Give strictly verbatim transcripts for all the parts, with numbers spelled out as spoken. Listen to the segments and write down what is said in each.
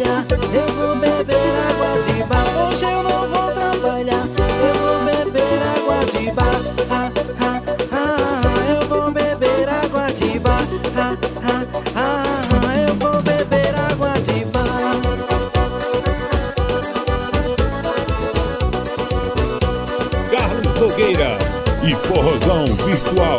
trabalhar, eu vou beber água de bar. Hoje eu não vou trabalhar, eu vou beber água de bar. Ah, ah, ah, eu vou beber água de bar. Ah, ah, ah, eu vou beber água de bar. Carlos Nogueira e Forrozão Virtual.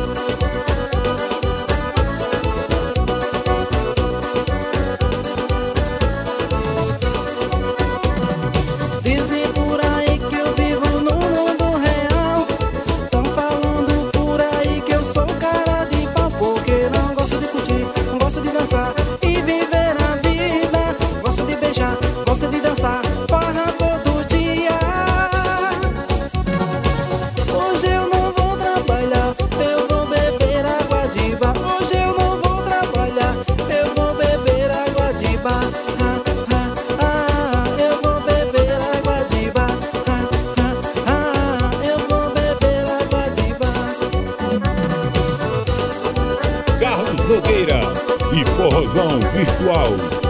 Dizem por aí que eu vivo no mundo real, tão falando por aí que eu sou cara de pau, porque não gosto de curtir, não gosto de dançar e viver a vida. Gosto de beijar, gosto de dançar, farra todo dia. Hoje eu não vou trabalhar, eu vou beber água de bar. Hoje eu não vou trabalhar, eu vou beber água de bar. Ah, ah, ah, eu vou beber água de bar. Ah, ah, ah, eu vou beber água de bar. Carlos Nogueira e Forrozão Virtual.